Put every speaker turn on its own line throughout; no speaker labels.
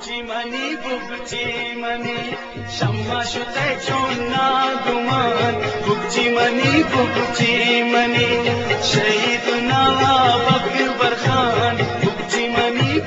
منی بگچی منی شمع شده چون ناگمان بگچی منی شهید نواب اکبر خان بگچی منی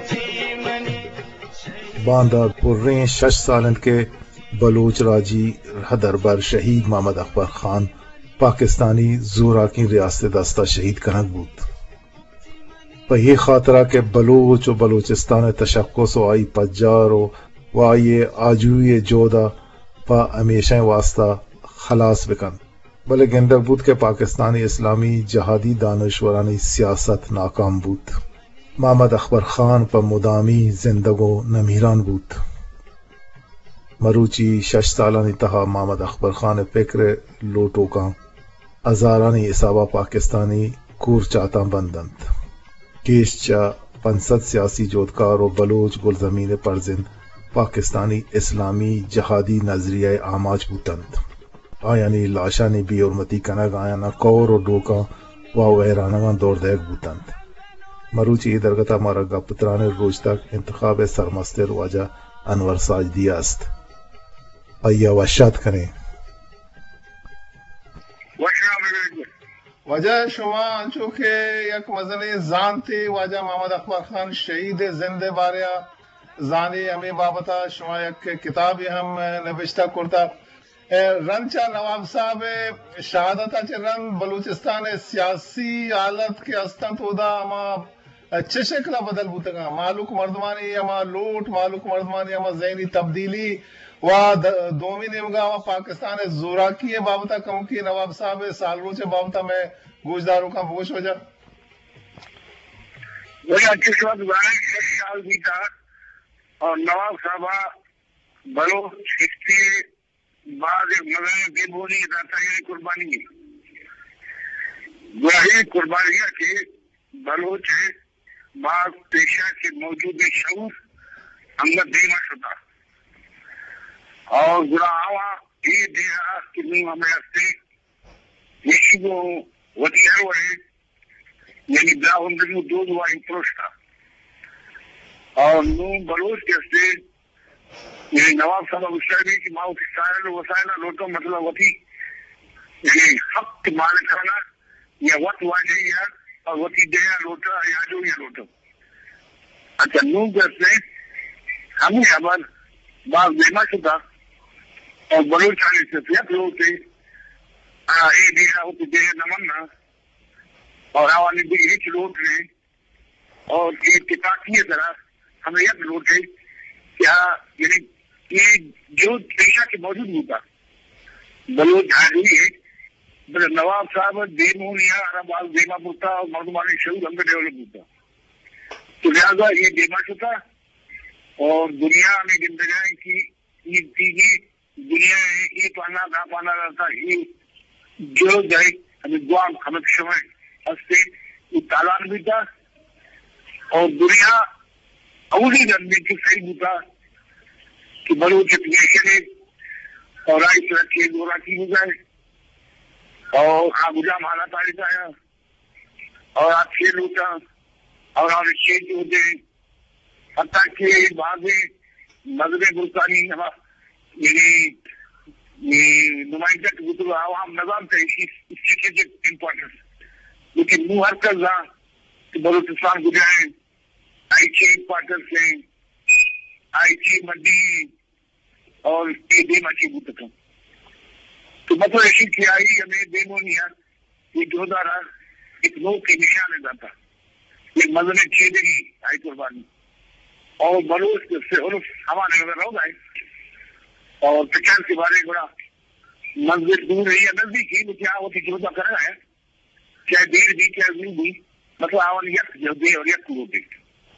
باندہ پریں 6 سالن کے بلوچ راجی حدربر شہید محمد اکبر خان پاکستانی زورا کی ریاست دستہ شہید کنک بود پہ یہ خاطرہ کہ بلوچ و بلوچستان تشخص و آئی پجار و آئی آجوی جودا پا ہمیشہ واسطہ خلاص بکن بلے گندک بود کہ پاکستانی اسلامی جہادی دانشورانی سیاست ناکام بود محمد اکبر خان پر مدامی زندگو نمیران بود مروچی 6 سالانی تہا محمد اکبر خان فکر لوٹو کا ہزارانی اصابہ پاکستانی کور چاہتا بندند کیشچا 500 سیاسی جودکار و بلوچ گلزمین پرزند پاکستانی اسلامی جہادی نظریہ آماج بوتند آیانی لاشانی بی حرمتی کنگ آیانا کور و ڈوکا و ویرانگان دور دیکھ بوتند مروچی درگتا مارا گا پتران روز تک انتخاب سرمستر واجہ انور ساجدی است آیا وشاد کریں
وجہ شما چونکہ یک مزنی زان تھی واجہ محمد اکبر خان شہید زندہ باریا زانی ہمیں بابتا شما یک کتابی ہم نوشتہ کرتا رنچا نواب صاحب شہادتا چھ رن بلوچستان سیاسی حالت کے استن تودا اما چھ شکلہ بدل بوتگا مالک مردمانی اما لوٹ مالک مردمانی اما ذہنی تبدیلی و دومی نیمگا و پاکستان زوراکی بابتا کم کی نواب صاحب سال روچے بابتا میں گوشداروں کا بوش ہو جا
وہی کس وقت بارے 6 سال بھی تھا اور نواب صاحبہ بلوچ ہسٹری بعض مذہب دیبونی داتا یہ قربانی ہے وہی قربانیاں کے بلوچ ہے بعض پیشہ کے موجود شعور ہمیں دینا شدہ اور ذرا آوا یہ دیہا کہ نو ہمیں ہستے یشی کو وطیار ہوئے یعنی براہندنو دو دوائی پروشتا اور نو بلوچ کے ہستے یعنی نواب صاحب مشتر بھی کہ ماں سائل وسائلہ لوٹو مطلب وطی یعنی حق مالکانا یا وط واجہ یا اور وطی دیا لوٹا یا جو یا لوٹو اچھا نو کے ہستے ہمیں خبر بعض دیما شدہ اور بلوچ آنے سے فیت لوٹے اے دیہا ہوتی دیہ نمنا اور آوانی بھی ہیچ لوٹ رہے اور اتفاقی طرح ہمیں یک لوٹے کیا یعنی یہ جو پیشہ کے موجود ہوتا بلوچ حاضری ہے بلے نواب صاحب دیمونیا عرب آل دیما بوتا اور مردمانی شعور ہم میں ڈیولپ ہوتا تو لہذا یہ دیما شتا اور دنیا میں گندگائی کی یہ تیجی دنیا ہے یہ پانا نہ پانا رہتا یہ جو جائے ہمیں دعا ہمیں شمع ہستے یہ تالان بھی تھا اور دنیا اولی گندگی کی صحیح ہوتا کہ بلوچ اپنیشن ہے اور آئی سرکے دورا کی ہو جائے اور آگوجہ مالا تاریتا ہے اور آپ کھیل ہوتا اور آپ چینج ہوتے حتیٰ کہ بعض مذہب برطانی یعنی نمائندہ کے بطور عوام نظام تھا اسٹریٹجک امپورٹنس لیکن منہ ہر کر رہا کہ بلوچستان گزرے آئی چی امپورٹنس سے آئی چی مدی اور دیم اچھی بوتکا تو مطلب ایسی کھیائی ہمیں دیمونیا یہ جودارا ایک نو کے نشان ہے جاتا یہ مذہب چھیدگی آئی قربانی اور بلوچ سے عرف ہمارے نظر ہو گئے اور پچان کے بارے گوڑا مسجد دور رہی ہے نزدیک ہی لیکن آوتی جودا کر رہا ہے چاہے دیر بھی چاہے دور بھی مطلب آوان یک جو دے اور یک کو دے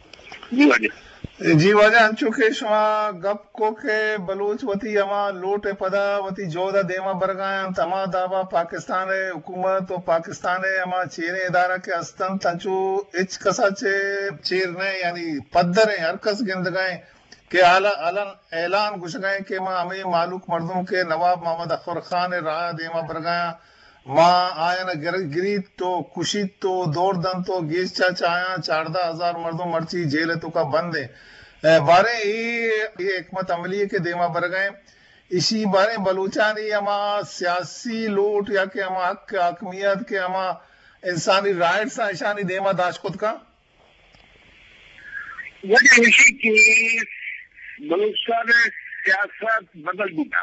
جی وجہ چونکہ شما گپ کو کے بلوچ وتی اما لوٹ پدا وتی جودا دیما برگایا تما دابا پاکستان حکومت و پاکستان اما چیرے ادارہ کے استن تنچو اچ کسا چیرنے یعنی پدر ہیں ہر کس گندگائیں کہ اعلان گش گئے کہ ماں ہمیں معلوم مردوں کے نواب محمد اکبر خان راہ دیما برگایا ماں آیا نہ گرید تو کشید تو دور دن تو گیس چاچا آیا 14,000 مردوں مرچی جیل تو کا بند ہے بارے یہ حکمت عملی کے دیما برگئے اسی بارے بلوچانی اما سیاسی لوٹ یا کہ اما حق حاکمیت کے اما انسانی رائٹس اشانی دیما داشکت کا
وجہ اسی کی بلوچستان سیاست بدل دیتا.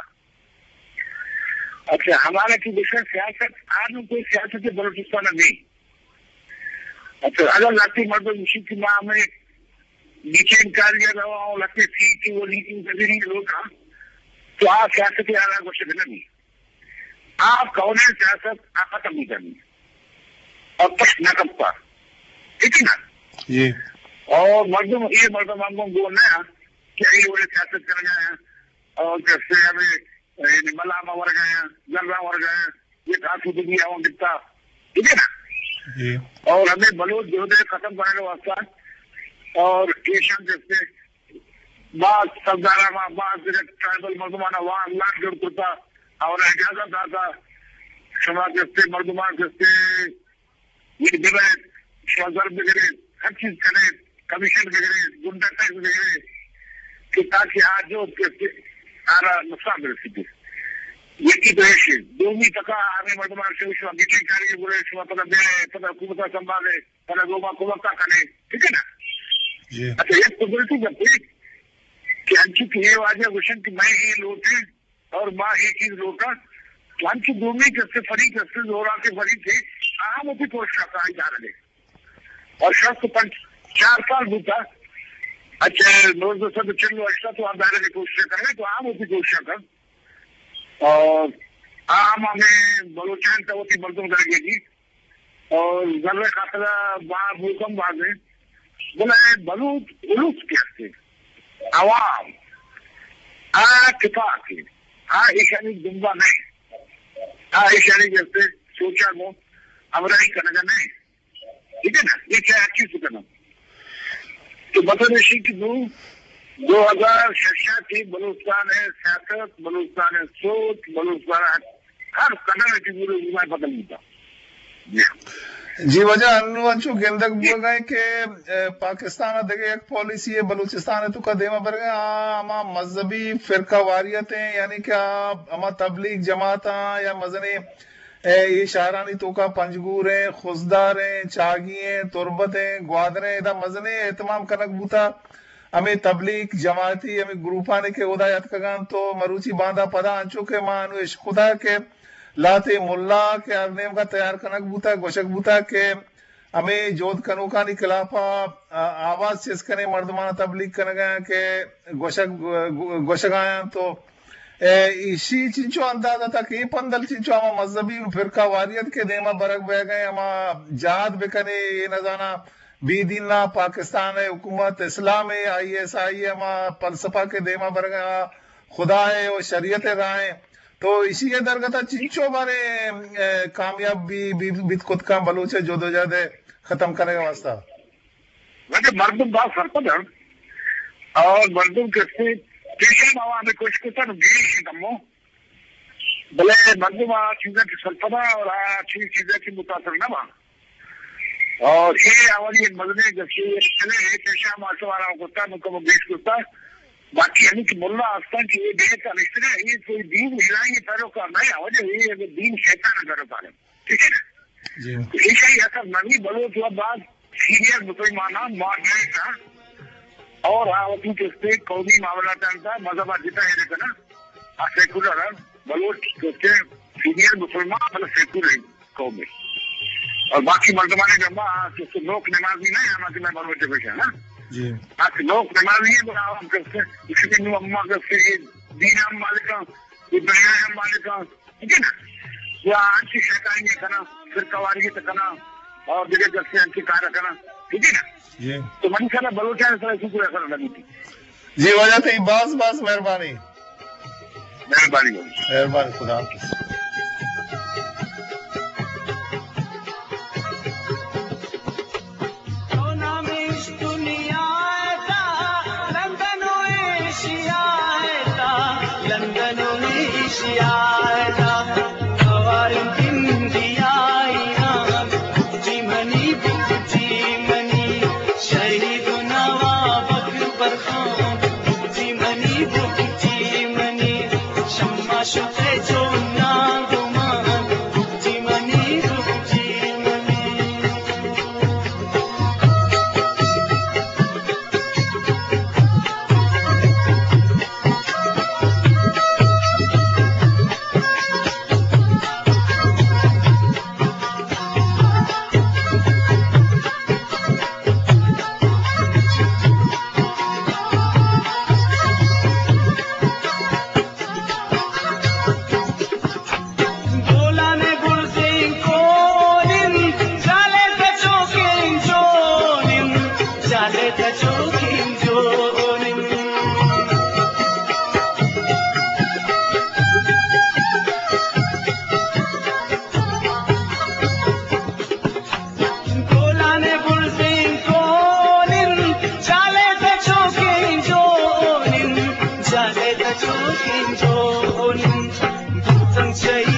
اچھا ہمارا کی دوسرا سیاست آج کوئی سیاست بلوچستان نہیں. اچھا اگر لگتی مردم اسی کی ماں میں نیچے انکاریہ رہا ہوں لگتے تھی کہ وہ لیکن گزری لوگ تھا تو آپ سیاست آنا کو شکل نہیں. آپ کون سیاست آپ ختم نہیں کرنی اور پشت نہ کم پر ٹھیک ہے نا
جی.
اور مردم یہ مردم ہم کو بولنا ہے کہ یہ وہ سیاست کر گئے ہیں اور جیسے ہمیں ملامہ ور گئے ہیں جلوہ ور گئے ہیں یہ کافی بھی ہوں دکھتا ٹھیک ہے نا
جی.
اور ہمیں بلوچ جو ہے ختم کرنے کا واسطہ اور ایشین جیسے بعض سردارانہ بعض ٹرائبل مردمانہ وہاں اللہ جڑ کرتا اور اجازت آتا شما جیسے مردمان جیسے یہ دیوائے شوزر بگرے ہر چیز کرے کمیشن بگرے گنڈا ٹیکس بگرے کہ تاکہ آج جو آرہ نقصان برسی یہ کی دوشی دومی تکا آنے مردمان سے شما بیٹھیں کاری بولے شما پتہ دے پتہ حکومتہ سنبھالے پتہ دوما قومتہ کرنے ٹھیک ہے نا. اچھا یہ قدرتی جب کہ ہنچی کی یہ واجہ گوشن کہ میں ہی لوٹے اور ماں ہی چیز لوٹا تو ہنچی دومی جیسے فریق جیسے زورا کے فریق تھے اہم ہوتی کوشش کرتا ہے جا رہے اور شخص 4 سال بوتا. اچھا روز دو سب چلو اشتا تو آپ دائرے کی کوشش کریں تو اہم ہوتی کوشش کر اور اہم ہمیں بلوچان کا ہوتی مردم کر گئی جی اور ذرے خاطرہ باہر حکم بازیں بولے بلوچ علوس کہتے عوام اتفاق ہے ایشانی دنبا نہیں ایشانی جیسے سوچا کو امرائی کرنا نہیں ٹھیک ہے نا یہ کیا اچھی سے کرنا تو مطلب اسی کی 2006 کی بلوچستان ہے سیاست بلوچستان ہے سوچ بلوچستان ہر قدر کی پورے بدل دیتا.
جی وجہ انچو گندگ بول گئے کہ پاکستان دیکھے ایک پالیسی ہے بلوچستان ہے تو کا دیما بر گئے ہما مذہبی فرقہ واریتیں یعنی کہ ہما تبلیغ جماعتاں یا مزنی یہ شہرانی تو کا پنجگوریں خزداریں چاگییں تربتیں گوادریں ادا مزنی اہتمام کنک بوتا ہمیں تبلیغ جماعتی ہمیں گروپانے کے ہدایت کگان تو مروچی باندھا پدا انچو کے ماں انو عشق خدا کے لاتے ملا کے ارنیم کا تیار کنک بوتا گوشک بوتا کہ ہمیں جود کنوکانی خلافہ آواز چیز کرنے مردمانہ تبلیغ کرنے گئے کہ گوشک آیا تو اسی چنچو اندازہ تھا کہ پندل چنچو ہما مذہبی فرقہ واریت کے دیما برک بہ گئے ہما جہاد بکنے یہ نظانہ بی دین لا پاکستان ہے حکومت اسلام ہے ISI ہما فلسفہ کے دیما بر گئے خدا ہے اور شریعت رائیں تو اسی کے درگتا چنچو بارے کامیاب بھی بیت کت کام بلوچے جو دو جادے ختم کرنے کا واسطہ
ویسے مردم بات سرپد ہے اور مردم کسی کیسے ماما ہمیں کچھ کتا نو گیش دمو بلے مردم چیزیں کی سرپدہ اور اچھی چیزیں کی متاثر نہ ماں اور یہ آوالی ایک مدنے جیسے چلے کیسے ماشوارا کتا نو کم گیش کتا باقی یعنی کہ ملا آستان کی یہ دیکھ کا رشتہ ہے یہ کوئی دین ہلائیں گے پیرو کا نہیں آوجہ یہ دین شیطان اگر پارے ٹھیک ہے نا یہ شاہی ایسا نبی بلو تو بعد سینئر مسلمانہ معاہدے کا اور آوتی کے سے قومی معاملہ جانتا مذہبہ جیتا ہے لیکن نا سیکولر ہے بلوچ کے سینئر مسلمان بلو سیکولر قومی اور باقی مردمانے جمعہ کہ لوگ نمازی نہیں ہمارے میں بلوچ پیش ہے نا
جی
آپ لوگ نمازی ہیں بنا ہم کرتے اس میں نو اممہ کرتے دین ہم مالکاں یہ بنیاں ہم مالکاں ٹھیک ہے نا وہ آنچی شیطائیں گے کنا پھر قواری تکنا اور دیکھے جلسے انچی کارا کنا ٹھیک ہے نا تو من کہنا بلوچہ نے سارے سکر اثر لگی تھی
جی وجہ تھی باس مہربانی خدا
شہید نواب اکبر خان تچوكين جونين كولاني بولفين كونين جالي تچوكين جونين جالي تچوكين جونين بوتن شي